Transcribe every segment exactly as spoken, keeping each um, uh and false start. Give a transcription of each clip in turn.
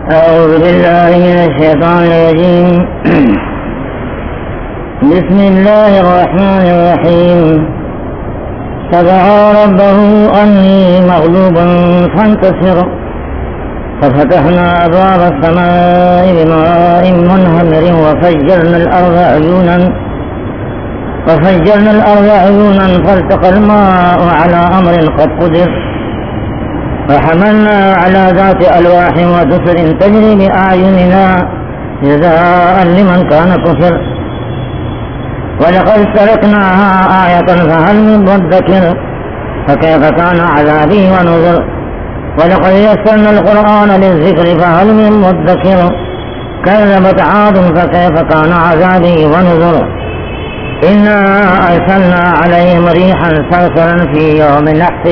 أعوذ بالله من الشيطان الرجيم. بسم الله الرحمن الرحيم. فدعا ربه أني مغلوب فانتصر ففتحنا أبواب السماء بماء منهمر وفجرنا الأرض عيونا وفجرنا الأرض عيونا فالتقى الماء على أمر قد قدر وحملنا على ذات ألواح ودسر تجري بأعيننا جزاء لمن كان كفر ولقد تركناها آية فهل من مدكر فكيف كان عذابي ونذر ولقد يسرنا القرآن للذكر فهل من مدكر كذبت عاد فكيف كان عذابي ونذر إنا أرسلنا عليهم ريحا صرصرا في يوم نحس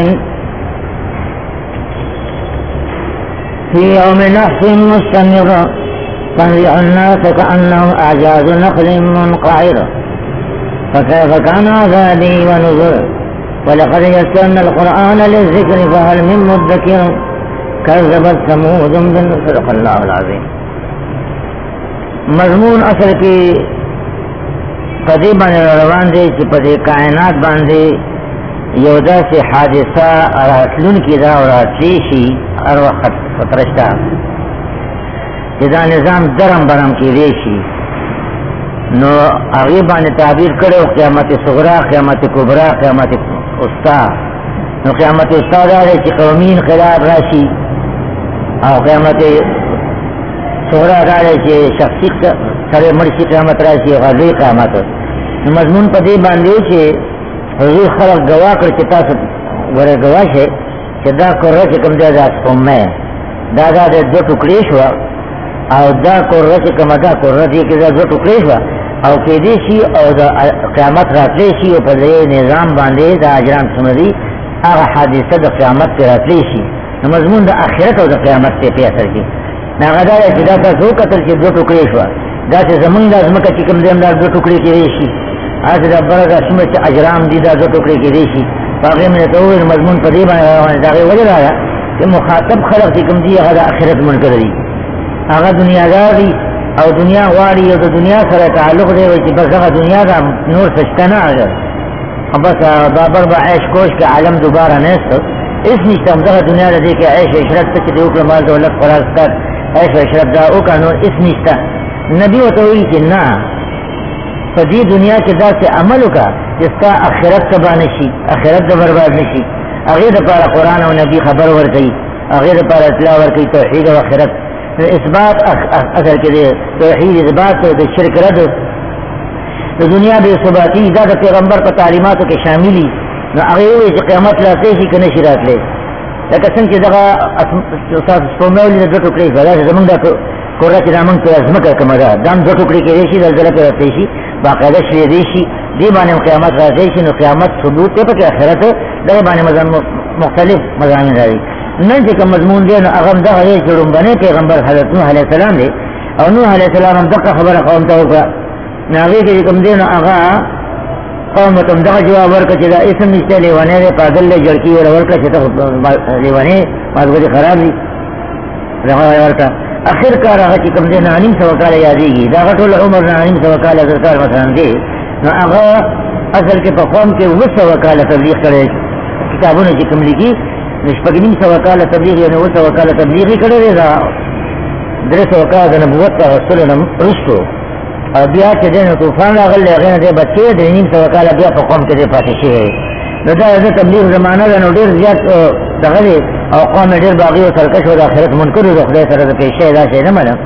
في يوم نحس مستمر تنزع الناس كأنهم أعجاز نخل منقعر فكيف كان عذابي ونذر ولقد يسرنا القرآن للذكر فهل من مدكر كذبت ثمود بالنذر. صدق اللہ العظیم. مضمون اصل کی پدی باندې روان دی چې پدی کائنات باندې یو داسې حادثه راتلونکې ده او راتلی شي هر وخت خطره شته چې دا نظام درم برم کېدی شي. نو هغې باندې تعبیر کړی و قیامت صغرا، قیامت کبرا، قیامت وسطا. نو قیامت وسطا دا دی چې قومي انقلاب راشي، او قیامت صغرا دا دی چې شخصي سره مړ شي قیامت راشي، هغه لوی قیامت. نو مضمون په دې باندې چې حضور خلق ګواه کړ چې تاسو ورې ګواه شئ چې دا کوره چې کوم دی دا سپوږمۍ دا دا د دوه ټوکړې شوه، او دا کوره چې کومه دا کوره دې کې دا دوه ټوکړې شوه او کېدی شي او د قیامت راتلی شي او په دې نظام باندې د اجرام سمدي هغه حادثه د قیامت پرې راتلی شي. نو مضمون د آخرت او د قیامت پې په اثر کې هغه دا دی چې دا تاسو وکتل چې دوه ټوکړې شوه، داسې زمونږ دا ځمکه چې کوم دی دا دوه ټوکړې کېدی شي، هسې دا بره دا څومره چې اجرام دي دا دوه ټوکړې کېدی شي. په هغې مې درته وویل مضمون په دې باندې روان د هغې وجه دا ده چې مخاطب خلق چې کوم دي هغه د آخرت منکر دي، هغه دنیادار دي او دنیا غواړي او د دنیا سره تعلق دی چې بس هغه دنیا دا نور څه شته نه هغه بس بابر به عیش کوش که عالم دوباره نیست هېڅ نشته. همدغه دنیا د دې کې عیش و عشرت ته چې دې وکړه مال دولت خوراک ستر عیش و عشرت دا وکړه نور هېڅ نشته. نبي ورته وایي چې نه، په دې دنیا کې داسې عمل وکړه چې ستا آخرت تباه نه شي، آخرت د برباد نه شي. هغې دپاره قرآن او نبي خبر ورکوي، هغې دپاره اطلاع ورکوي توحید او آخرت. اثبات اصل کې دی توحید اثبات د شرک رد د دنیا بې ثباتي دا د پیغمبر په تعلیماتو کې شاملي. نو هغې ووایي چې قیامت راتلی شي که نه شي راتلی. لکه څنګه چې دغه ستاسو سپوږمۍ ولې دوه ټوکړې شوه، داسې زمونږ دا کوره چې دا مونږ پرې ځمکه کومه ده دا هم دوه ټوکړې کېدی شي، زلزله پرې راتلی شي، باقاعده شلېدی شي، دې باندې هم قیامت راتلی شي. نو قیامت ثبوت دی پکې آخرت دغې باندې مختلف مضامین راځي. نن چې کوم مضمون دی نو هغه هم دغه دی چې لومبنی پیغمبر حضرت نوح علیه السلام دی او نوح علیه السلام هم دغه خبره قوم ته وکړه. نو هغې کې چې کوم دی نو هغه قوم ته هم دغه جواب ورکړه چې دا اسم نشته، لیونی دی، پادل دی، جړکي وله ورکړه چې ته لیونی مازغه خراب دي دغه ورکړه. اخر کار هغه چې کوم دی نه نیم سوه کاله یادېږي، د هغه ټول عمر نه نیم سوه کاله زر کال مثلا دی. نو هغه اصل کې په قوم کې اووه سوه کاله تبلیغ کړی، کتابونه چې کوم لیکي شپږ نیم سوه کاله تبلیغ یعنې اووه سوه کاله تبلیغ یې کړی دی، دا درې سوه کاله د نبوت ته رسولو نه وروستو. او بیا چې دی نو طوفان راغلی هغې نه دی بچې درې نیم سوه کاله بیا په قوم کې دی پاتې شوی. نو دا د تبلیغ زمانه ده، نو ډېر زیات دغه دی او قوم یې ډېر باغي او سرکش و د آخرت منکر و د خدای سره د پیش شی دا شی نه منم.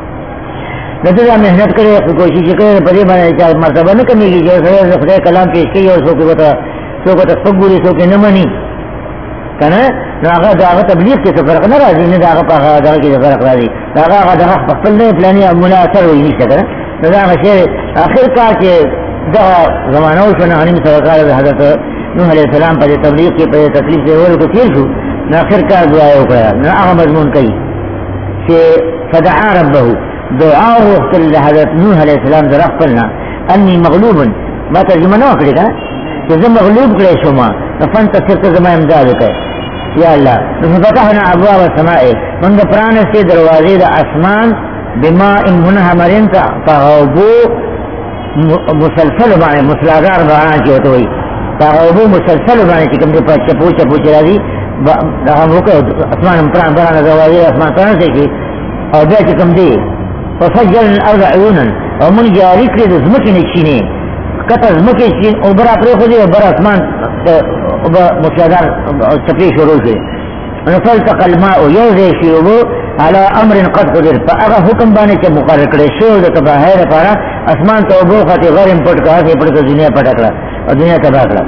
نو ده دا محنت کړی کوشش یې کړی په دې باندې چې مرتبه نه کمېږي چې سړی د خدای کلام پیش کوي او څوک ورته څوک ورته سپک ګوري څوک یې نه مني که نه. نو هغه د هغه تبلیغ کې څه فرق نه راځي، نه د هغه په هغه دغه کې څه فرق راځي، د هغه هغه دغه په خپل نه فلاني ملا اثر وایي نشته که نه. نو دا هغه شی آخر کار چې دغه زمانه وشوه نهه نیم سوه کاله د حضرت نوح علیه السلام په دې تبلیغ کې په دې تکلیف ورولو کې تېر شو. نو آخر کار دعا یې وکړه. نو هغه مضمون کوي چې فدعا ربه دعا وغوښتل د حضرت نوح علیه السلام د رب خپل نه اني مغلوب، ما ترجمه نه وکړې که نه چې زه مغلوب کړی شوم، نو فانتصر ته زما امداد وکړې. یا اللہ فتحنا ابواب السماء من پران سے دروازے دا اسمان بما ان منہمرین تغوبو مسلسل بانے مسلادار باران کی ہوتا ہوئی تغوبو مسلسل بانے چکم دے پر چپو چپو چلا دی اسمان پران پران دروازے اسمان پران سے کی اور بے چکم دے فسجل الارض عیونا اور من جاری کرد زمکی نشینے قطع زمکی نشین اوبرا پرے خودی اوبرا اسمان مسلادار چپی شروع کے فالتقى الماء يوزي شيوبو على امر قد قدر فاغا حکم بانے چا مقرر کرے شو دا تباہ ہے پارا اسمان تو ابو خاتی غرم پٹ کہا سے پڑھ دنیا پٹکلا اور دنیا تباہ کلا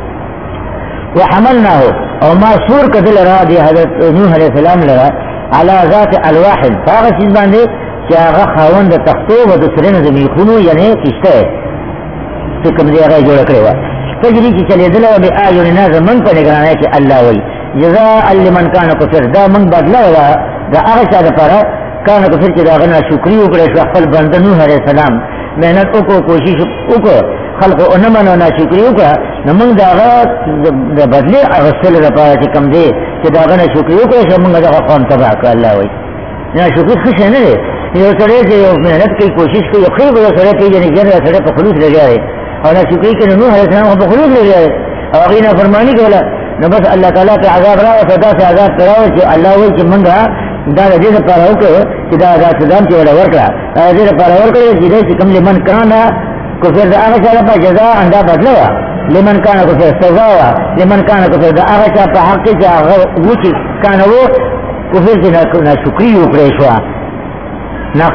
وحملنا ہو اور ما سور کدل را دی حضرت نوح علیہ السلام لرا على ذات الواح فاغا چیز باندے چا اغا خاون دا تختو و دسرین دا میخونو یعنی کشتا ہے سکم دی اغا جوڑا کرے وا تجری کی چلے دل و بی آیون ناظر من پر نگرانا ہے کہ اللہ وی جزاء لمن کان کفر دا من بدلا ولا دا اغشا دا پارا کان کفر چی دا غنا شکری اکڑے شو اخفل بند نوح علیہ السلام محنت اکو کوشش اکو خلق انمن و نا شکری اکڑا نمون دا غا دا بدلے اغسل دا پارا چی کم دے چی دا غنا شکری اکڑے شو منگا دا قوم تباہ کا اللہ وی نا شکری خوش ہے نا دے یہ سرے سے محنت کی کوشش کی خیب و سرے پی جنی جن سرے پا خلوص لے جائے اور نا شکری کے نوح علیہ السلام پا خلوص لے جائے اور غینا فرمانی کے والا نو بس اللہ تعالیٰ کے عذاب راو صدا سے عذاب کراو چی اللہ وی چی منگا دا دا دیز پارا ہوکو چی دا دا صدام چی والا ورکڑا دا دیز پارا ورکڑا چی دا چی کم لمن کانا کفر دا آغا چا پا جزا اندہ بدلوا لمن کانا کفر سزاوا لمن کانا کفر دا آغا چا پا حق چی آغا وچی کانا وہ کفر چی نا شکری اکڑیشوا نا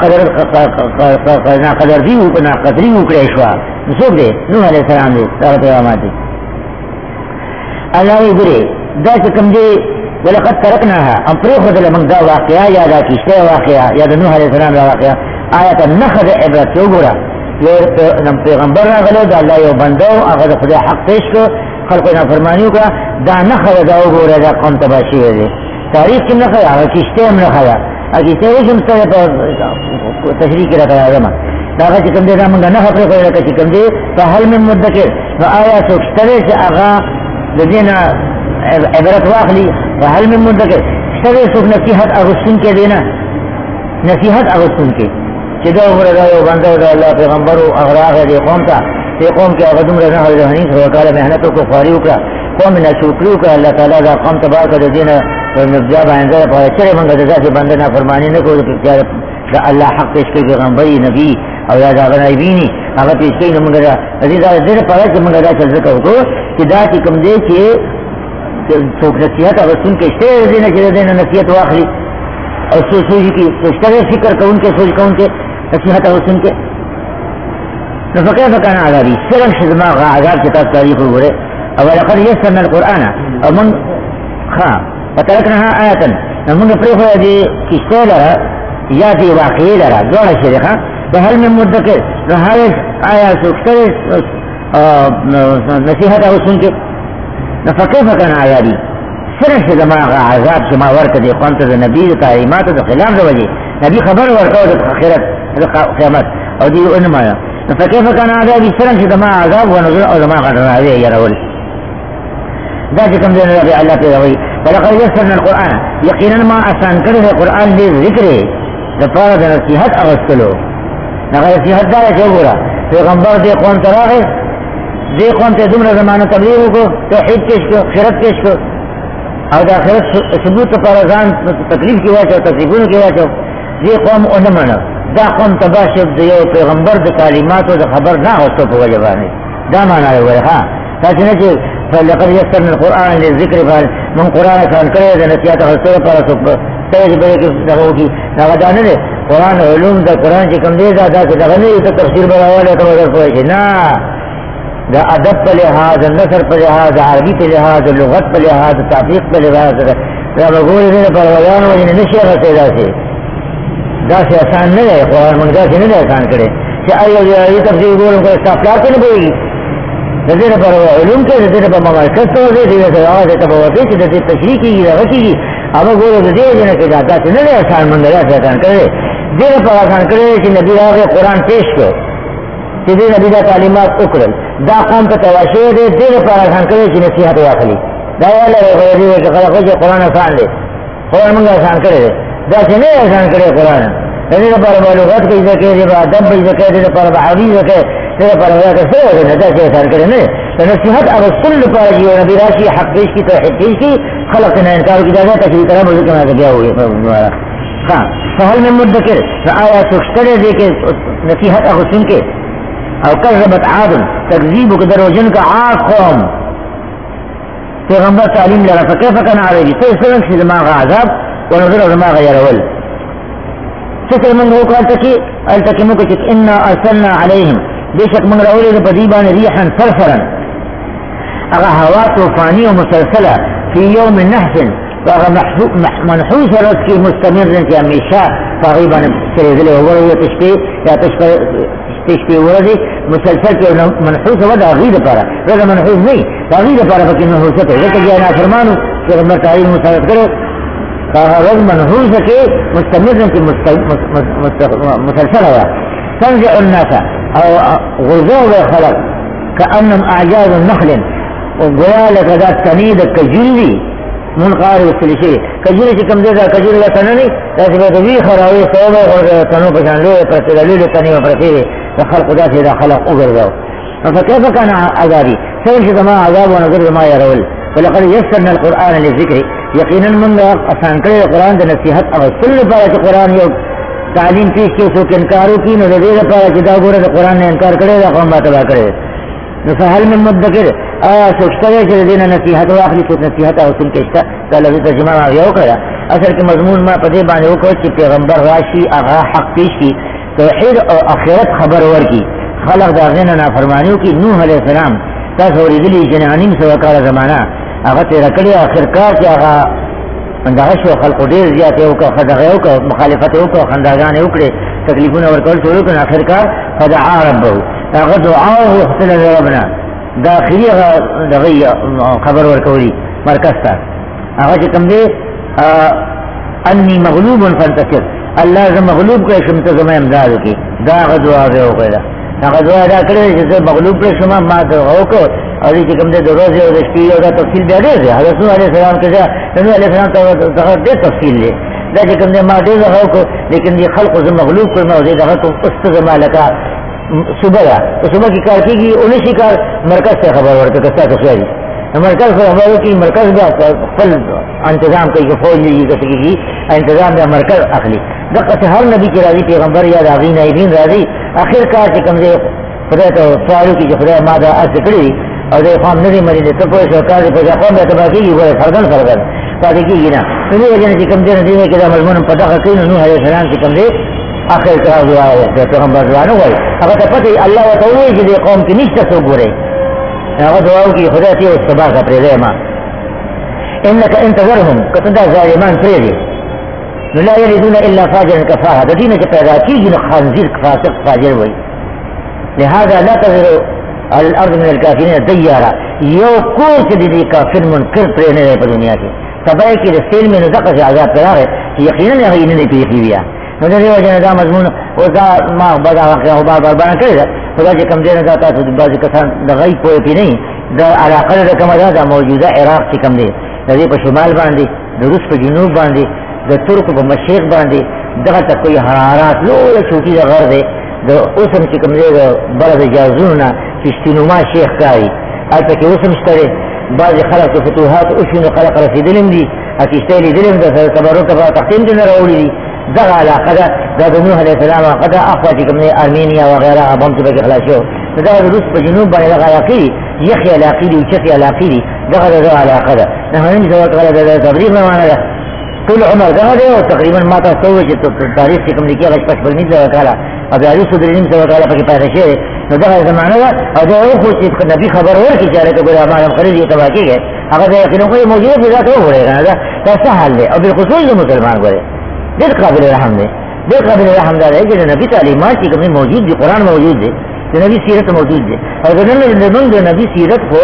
قدر نا قدر دی نا قدری اکڑیشوا نسوک دے نوح علیہ السلام دے دا پیغامات دے اللہ وی برے دا چکم دے ولقد ترکناها ام پریخو دل منگ دا واقعا یا دا کشتے واقعا یا دا نوح علیہ السلام دا واقعا آیتا نخد عبرت کیوں گورا یہ پیغمبر را غلو دا اللہ یو بندو اگر خدا حق پیش کو خلق نافرمانیو کا دا نخد دا گورا دا قوم تباشی ویدے تاریخ کم نخد آگا کشتے ہم نخد آگا کشتے ویشم سر تشریح کرا کرا آدم دا آگا چکم دے دا منگا نخد پریخو دلکا چکم دے فحل من مدکر و آیا سوکشترے سے آگا دینا عبرت واخلی وحل من مدکر سوے سوک نصیحت اغسطن کے دینا نصیحت اغسطن کے چدو مرد آئے بندو دا اللہ پیغمبرو اغراغ دے قوم تا دے قوم کے اغدم رضا حضر حنیس وکال محنتو کو خواری اکرا قوم نا شکری اکرا اللہ تعالیٰ دا قوم تبار کا دینا نبجاب آئندہ پاہا چرے منگا دا سے بندنا فرمانی نکو دا اللہ حق پیش کے پیغمبری نبی او یا دا غنائی بینی اگر پیش کے نمگا دا عزیز آئے دیر پاہا چی منگا دا چل ذکر کو کہ دا چی کم دے چی سوک نصیحت اگر سن کے اشتر دینا چی دینا نصیحت واخلی اور سو سوجی کی اشتر فکر کا ان کے سوچ کا ان کے نصیحت اگر سن کے نفقہ فکانا عذابی سرم شدماغ عذاب کتاب تاریخ ہوئے اولا قد یسرنا القرآن او من خواہ فترکنها آیتا من پریخو دی کشتے لرا یا دی واقعی لرا دوڑا شرخا بحل من مدکر نحالش آیا سوکتر نصیحت او سن کے نفقہ فکانا عذابی سرش دماغ عذاب شما ورک دے قومت دا نبی دا تعلیمات دا خلاف دا وجہ نبی خبر ورکاو دا خیرت دا قیامت او دیو انمایا نفقہ فکانا عذابی سرش دماغ عذاب ونظر او دماغ راوی یرول دا چکم دین ربی اللہ پہ روی ولقد یسرنا القرآن یقینا ما آسان کرده قرآن دے ذکر دا پارا دا نصیحت اغسطلو نغا نصیحت دا چو گورا پیغمبر دے قوم تراغی دے قوم تے دمرا زمانہ تبلیغ کو توحید پیش کو خیرت پیش کو اور دا خیرت ثبوت پر ازان تکلیف کی واچو تکلیفون کی واچو دے قوم انمانا دا قوم تباشد دیو پیغمبر دا تعلیمات و دا خبر نا غصو پا وجبانی دا مانا ہے ہوئے ہاں تاچہ نچے فلقد یسرنا القرآن للذکر فال من قرآن کان کرے دا نسیات غصو پر سب تیج بڑے کی دغو کی ناغدانے دے قرآن علوم دا قرآن چی کم دے دا دا کہ دغنی تا تفسیر براوالا تا وزر پوئے نا دا ادب پہ لحاظ نثر پہ لحاظ عربی پہ لحاظ لغت پہ لحاظ تعفیق پہ لحاظ دا بگولی دن پر وزان وجن نشی غصے دا سے دا سے آسان نہیں ہے قرآن منگا سے نہیں آسان کرے کہ آئیو یہ تفسیر گولوں کو استافلار پہ نہیں بوئی گی دن پر علوم کے دن پر ممارکت تو دے دیوے سے آواز ہے تب وقتی کہ دن تشریح کی گی رغتی گی اب گولوں دے دینے کے جاتا سے نہیں آسان منگا سے آسان کرے دن پر آسان کرے کہ نبی آگے قرآن پیش کرو کہ دن نبی دا تعلیمات اکرل دا قوم کا تواشیر دے دیر پر آسان کرے چی نصیحت واخلی دا والا غوړي چې خلک چې قرآن آسان دی قرآن موږ آسان کړی دی دا چې نه آسان کړی قرآن د دې لپاره معلومات کوي چې دې په ادب به ځکه دې لپاره به حدیث ځکه دې لپاره دا څه دی دا چې آسان کړی نه د نصیحت او رسول لپاره یو نبی راشي حق پیش کی توحید پیش کی خلق نه انکار کی اجازه تشریح کرا مجھے کہنا کہ کیا ہوئی ہاں فهل من مدکر آیا سکترے دے کے نصیحت او سن کے او کذبت عاد تکذیب کو دروجن کا عاد قوم پیغمبر تعلیم لرا فکیف کن عربی تو اس طرح سے دماغ عذاب ونظر دماغ يرول سسر من هو قال تكي التكي مكتك إنا أرسلنا عليهم بشك من رأولي لبديبان ريحا فرفرا أغا هوا طوفاني ومسلسلة في يوم نحس فأغا منحوس رسكي مستمر في أميشاء فغيبا سريزلي ووري تشبه يا تشبه تشبه ورزي مسلسل في منحوس ودا غير پارا ودا منحوس نہیں غير پارا فكي منحوسته لكي جانا فرمانو في غمبر تعليم مسلسل کرو فغرض منحوس کے مستمر في مسلسل هوا تنزع الناس او غزو خلق كأنهم أعجاز النخل وقوالك ذات تنيد كجلي منقار والسلشي كجلي كم ذا كجلي لا تنني لا تبي خراوي صوبة وتنو بجان لو برتلا لو تني وبرتلا فخلق ذات إذا خلق أجرده فكيف كان عذابي سيرش ما عذاب ونظر ما يرول ولقد يسرنا القرآن للذكر يقينا من أسان كل القرآن ده نصيحت أو كل بارة القرآن يوم تعلیم پیش کی سو انکارو کی نو دے دے پارا جدا گورے قرآن نے انکار کرے دا قوم بات تباہ کرے نو فحل من مدکر آیا سوچتا ہے کہ دینا نصیحت و آخری سوچ نصیحت او سن کشتا تا لفظ ترجمہ آگیا کرا اثر کے مضمون ما پدے بانے ہو کر چی پیغمبر راشی آغا حق پیش کی توحید اور آخرت خبر ور کی خلق دا غینا نافرمانیوں کی نوح علیہ السلام تا سوری دلی جنعنیم سوکار زمانہ آغا تیرا کلی آخر کار چی آغا اندغش و خلق دیر زیادت اوکا خدغی اوکا مخالفت اوکا خنداغان اوکڑے تکلیفون ورکول شروع کن آخر کار فدعا ربه اغا دعاو اختل ربنا داخلی دغی خبر ورکولی مرکز تا اغا چکم دے انی مغلوب فانتصر اللہ زم مغلوب کرے شمت زم امدادو کی دا اغا دعا دے اوکا دا اغا دعا دا کرے جسے مغلوب کرے شما ما دعاوکو اور یہ چکم دے دو روزے اور دشتی اور دا تفصیل بیا دے دے حضرت نوح علیہ السلام کے جا نوح علیہ السلام تا دے تفصیل لے دا چکم دے ما دے دعاو کو لیکن یہ خلق زم مغلوب کرنا دے دعا تو است زم لکا صبح دا تو صبح کی کار کی گی انہیں شکار مرکز سے خبر ورکا کستا تو خیاری مرکز سے خبر کی مرکز دا فل انتظام کئی کہ فوج لی کسی کی انتظام دا مرکز اخلی دقا سے ہر نبی کی راضی پیغمبر یا راضی نائبین راضی آخر کار چکم دے خدا تو سوالو کی جو خدا مادہ از کری اور دے خام ندی مری دے تو کوئی سوکار دے پجا قوم بیتبا کی گی وہ فردن فردن پاتے کی گی نا تو یہ جنہ چکم دے ندی میں کدا مضمون پتہ خقین نوح علیہ السلام چکم دے آخر کار دعا ہے پیغمبر دعانو ہوئی اگر تا پتہ اللہ و تعوی کی دے قوم کی نشتہ سو گورے اگر دعاو کی خدا تی اس سبا کا پریدے ما انکا انتظرهم کتندا ظالمان پریدے لا یلدون الا فاجر کفاها دینہ کے پیدا کی جن خانزیر فاسق فاجر ہوئی لہذا لا تذر على الارض من الكافرين ديارا یو کوچ دی کافر منکر پرینے رہے پر دنیا کے تباہی کی رسیل میں نزق سے عذاب پر آگئے یقیناً یقیناً نہیں پیخی بیا مجھے وجہ دا مضمون وزا ما بدا واقعہ و بار بار بارا کرے دا خدا چے کم دینا داتا تو بعضی کسان دا غیب پوئے پی نہیں دا علاقہ دا کم دا دا موجودہ عراق چے کم دے دا دے پا شمال باندے دا روس پا جنوب باندے دا ترک پا مشرق باندے دا تک کوئی حرارات لو یا چھوٹی دا غر دے دا اسم چے کم دے دا برد جازوننا چشتینوما شیخ کاری آتا کہ اسم شترے بعضی خلق تو فتوحات اشون خلق رسی دلم دی اکشتیلی دلم دا تبرک پا تقسیم دینا رولی دی دغا علاقہ دا دا نوح علیہ السلام قد اخوا چکم نے ارمینیا وغیرہ ابم چکا کے خلاص ہو دا روس پا جنوب بانے دغا علاقی دی یخی علاقی دی وچخی علاقی دی دغا دا دغا علاقہ دا نحن سوات غلا دا تبریغ موانا دا طول عمر دغا دے و تقریبا ما تا سوئے چی تاریخ چکم دی کیا غش پش بلنید دا کالا اب علیہ صدرین سوات غلا پاکی پیدا شیر نو دغا زمانہ دا او دا او خوش چی نبی خبر ور کی چارے تو گولا امانم خرید یہ تباہ کی گئے اگر دا یقینوں کوئی موجود ہے ذات ہو رہے گا دا ایسا حال دے اور بالخصوص جو مسلمان گوڑے دل قابل رحم دے دل قابل رحم دار ہے کہ نبی تعلیمات کی کمی موجود دی قرآن موجود دے کہ نبی سیرت موجود دے اور اگر نبی سیرت کو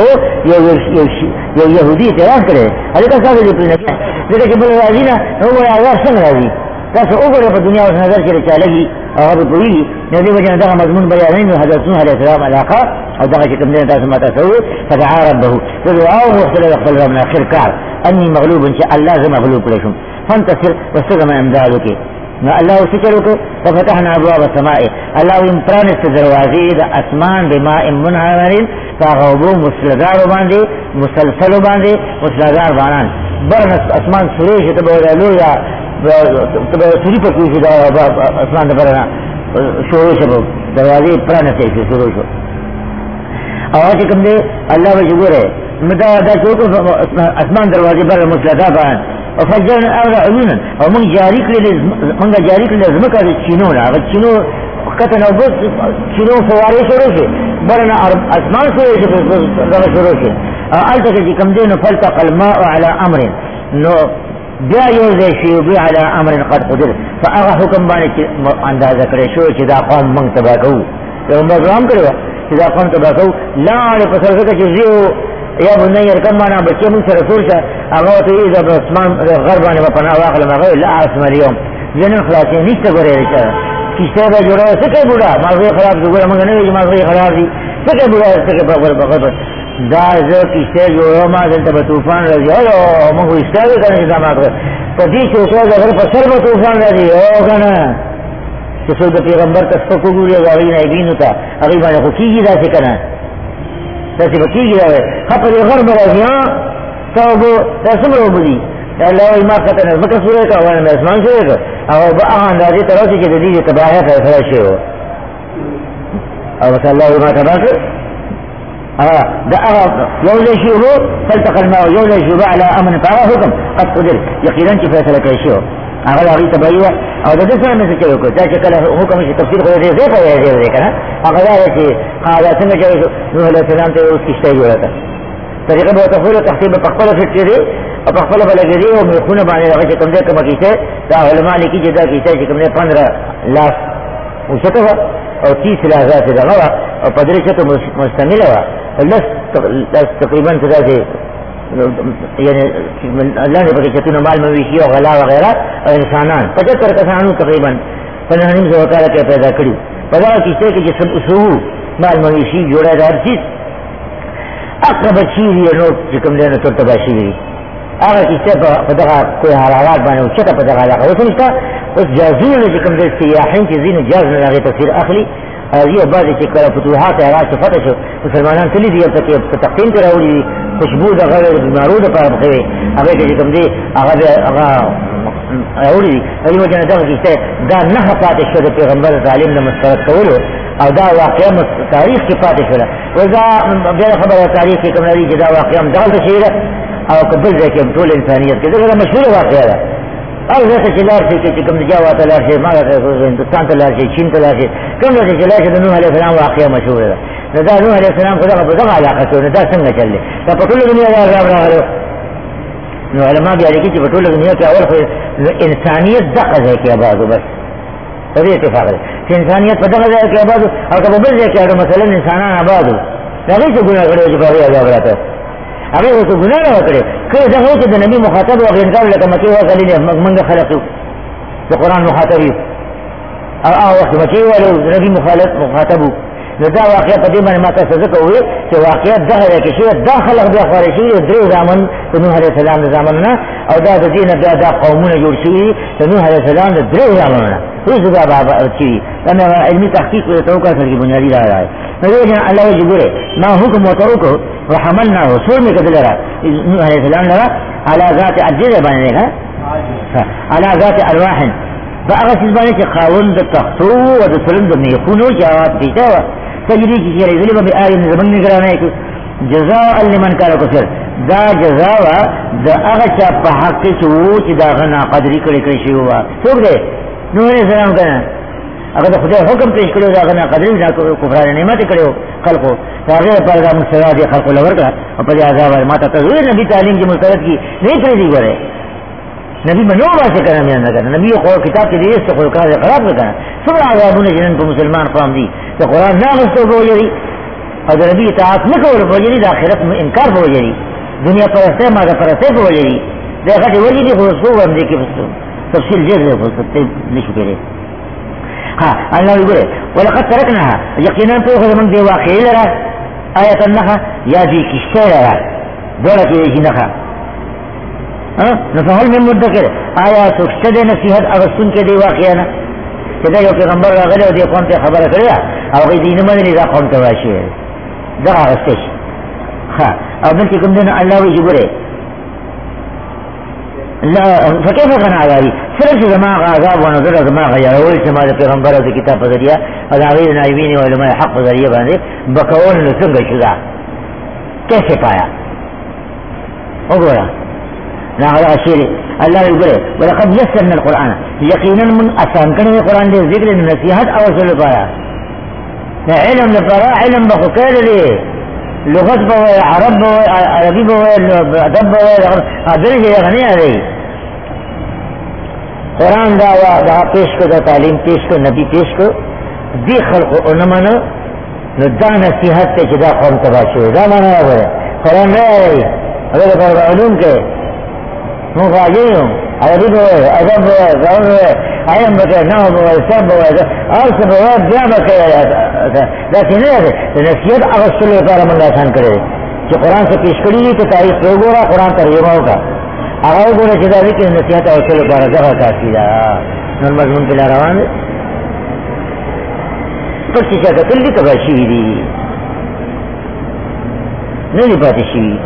یہ یہودی اعتراض کرے علی کا صاحب جو نبی لیکن کہ بولے راضی نا وہ آزار سنگ راضی کیسے اوپر پر دنیا اس نظر کے چالے گی اور پوری نبی وجہ دغا مضمون بیان نہیں حضرت نوح علیہ السلام علاقہ او دغه چې کوم دې تاسو ماته سوي فدعا ربه فدعاه مختلف خپل ربنا خرکار انی مغلوب ان شاء الله زه مغلوب کړی شم فانتصر واستغم امدادك نو الله سچلوکو ففتحنا ابواب السماء الله امپرانست دروازې د اسمان بماء منهمر فغوبو مسلدار باندې مسلسل باندې مسلدار باران برنس اسمان سوري ته بولالو یا ته سوري په کوشي دا اسمان د برنا شروع شو دروازې پرانسته شروع شو او چې کوم دی الله وجوره مدا دا څوک اسمان دروازې بر مسلدار باران وفجرنا الارض عيونا ومن جاري كل من جاري كل زمكه تشينو لا تشينو كتنا بس تشينو فواري شروشي برنا اسمان شروشي شروشي قالت كي كم دين فلتق الماء على امر انه بیا یو ځای شي بیا على امر قد قدر فاغه حکم باندې اندازه کړی شو چې دا قوم موږ تبا کوو یو مزرام کړو چې دا قوم تبا کوو لا په سرګه چې زیو یا بني يركب معنا بچي من رسول شه هغه ته اذا اسمان غربانه په پناه واخل مغه لا اسم اليوم جنن خلاصي نشته غره راځه کیسه به جوړه سکه بوډا ماغه خراب جوړه موږ نه وی ماغه خراب دي سکه بوډا سکه په غره په غره دا زه کیسه جوړه ما دلته په طوفان راځي او موږ استاده کنه دا ماغه په دې چې څو غره په سر په طوفان راځي او کنه چې څو د پیغمبر تاسو کو ګوري غوړي نه وینو ته هغه باندې خو کیږي دا څه کنه تاسو به کیږي دا خپل غرب راځي توبو تاسو مو وبدي الله ما کتنه مکه سورې کا وانه اسمان سورې او به هغه اندازې تر اوسه چې د دې تباہه فیصله شوی او صلی الله ما تبارك اه دا یو له شی وو فلتق الماء یو له شی على امن فهو حكم قد قدر یقینا چې فیصله کوي شو هغه هغه تبعیه او د دې سره مې څه کوي دا چې کله حکم شي تفسیر کوي دې څه کوي دې کنه هغه دا چې قاعده څنګه چې نوح علیہ السلام ته اوس کیشته جوړه کړه طریقه به تفصیل تحقیق په خپل فکر دی او په خپل بلګری او مخونه باندې هغه چې کوم دې کوم کیسه دا علماء لیکي چې دا کیسه چې کوم نه پندرہ لاکھ او څه او تیس لاکھ دغه او په درې څه مستمله و لس تقریبا څه دی یعنی الله دې پکې چې مال مویشي او غلا وغیرہ او انسانان پچہتر کسانو تقریبا په نیم سو کال کې پیدا کړی په دا کیسه کې چې سب اصول مال مویشي جوړه دار چیز اقرب چیز یې نو چې کوم دې نه تر تباشي وي هغه کیسه په دغه کوی حرارات باندې او چې په دغه علاقه وسنستا اوس جازون چې کوم دې سیاحین چې زین جاز نه لغه تفسیر اخلي هغه بعد چې کله فتوحات راځي فتح شو مسلمانان تللی دي په کې تقسیم کراوړي خوشبو د غیر بیمارو د پاره کوي هغه چې کوم دې هغه هغه اوري ایو چې دا کیسه دا نه پاتې شو د پیغمبر تعلیم نه مسترد کولو او دا واقعا تاریخ کې پاتې شو او دا بیا خبره تاریخ کې کوم لري چې دا واقعا دغه شی او قبل ځکه ټول انسانيت کې دا مشهور واقعا ده او ځکه چې لار شي چې کوم جاوا ته لار شي ما هندستان ته لار شي چین ته لار شي کوم چې لار شي د نوح علیه السلام واقعا مشهور ده دا نوح علیه السلام خدای په دغه علاقه کې دا څنګه چللی دا په ټول دنیا کې راغلو نو علماء بیا لیکي چې په ټول دنیا کې اول خو انسانيت دغه ځای کې آبادو بس په دې اتفاق ده چې انسانيت په دغه ځای کې آبادو او په بل ځای کې مثلا انسانان آبادو دا هیڅ ګناه کړی چې په هغه عذاب راته هغه څه ګناه نه وکړي کله دغه چې د نبی مخاطب او غیر کار لکه مکه او غلیل موږ خلقو د قران مخاطب او او وخت مکه او نبی مخالف مخاطبو نو دا واقعا په دې باندې ما تاسو ته کوي چې واقعا دغه کې شی داخله د خارجي درې زمون د نوح علیه السلام د زمانه او دا د دین بیا د قومونه جوړ شي د نوح علیه السلام د درې زمانه هیڅ دا بابا چې انا علمي تحقیق له توګه سره بنیادی راځي نو دا الله وجبره ما حکم وترکو وحملنا رسول می کدل را نوح علیه السلام لرا على ذات اجر باندې ها على ذات ارواح فاغه سبانه چې خاوند د تختو او د سلند میخونو جواب دیتا تجری کی غیر ظلم به آیه زمن نگرانه کی جزاء لمن کان کفر دا جزاء دا هغه چا په حق کې وو چې دا غنا قدرې کړې کړې شی وو څوک دې نوح علیہ السلام کنه هغه د خدای حکم پیش کړو دا غنا قدرې نه کفر نعمت کړو خلقو هغه پر دا مستوى دي خلقو لور کړه او په عذاب ماته ته نبی تعلیم کې مسترد کی نه کړی دی ګره نبی منو واسه کنه مې نه کنه نبی خو کتاب کې دې څه خو کار خراب وکړه څومره عذابونه جنن په مسلمان قوم دي ته قران نه غوښتو وایي او د نبی اطاعت نه کول وایي د آخرت انکار وایي دنیا پرسته ما پرسته وایي دا غټي وایي دي خو څو باندې کې تفصیل جزء خو ته نشو کېږي ها الله یې ولقد تركناها یقینا په هغه من دی واقع لره آیت النخا یا دی کشتے رہا دوڑا کی دیشی نخا نفحل میں مدکر آیا سکشتے نصیحت اغسطن کے دی واقعانا کہ یو پیغمبر راغلے و دی قوم تے خبر کریا او غی دین مدنی دا قوم تواشی ہے دا اغسطش خواہ او بلتی کم دن اللہ وی جبرے فکیف کنا عذابی صرف زمان عذاب و نظر زمان غیرول چما دا پیغمبر دا کتاب ذریعہ او دا غیر نائبین و علماء حق ذریعہ باندے بکول نسنگ شدہ کیسے پایا او گورا نا غیر شیر اللہ وی گرے ولقد یسرنا القرآن یقینا من اسان کرنے قرآن دے ذکر نصیحت اوصل پایا علم لپارا علم بخکر لے لغت بوئے عرب بوئے عربی بوئے ادب بوئے عبر جے غنی آدھے قرآن دعویٰ دا پیش کو دا تعلیم پیش کو نبی پیش کو دی خلق انمانو نو دا نصیحت تے چدا قوم تباشو دا مانا بوئے قرآن رہے آئے اگر پر علوم کے مفاجئ ہوں عربی بوئے ادب بوئے غور بوئے علم بکے نحو بوئے سب بوئے اور سب بوئے بیا بکے لیکن نہیں ہے نصیحت اغسطل وقار من آسان کرے جو قرآن سے پیش کری تو تاریخ کو گورا قرآن ترجمہ ہوگا اگر گورا چیزا بھی کہ نصیحت اغسطل وقار جگہ کافی دا نور مضمون پلا روان دے پر چیزا قتل بھی کبھا شیوی دی نہیں پاتی شیوی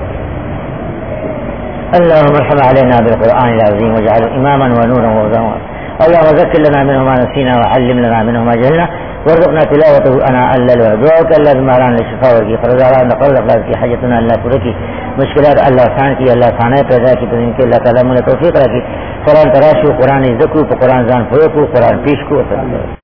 اللهم ارحم علينا بالقرآن العظيم واجعله إماما ونورا وهدى اللهم ذكر لنا منه ما نسينا وعلم لنا منه ما جهلنا وارزقنا تلاوته أنا الليل ودعوك اللهم أعلن للشفاء والكي فرزالا نقرر لك في حاجتنا الله تركي مشكلات الله سانتي الله سانه پیدا کی تنین کے اللہ تعالی من توفیق رکھی قرآن تراشو قرآن ذکر قرآن زان پوکو قرآن پیش کو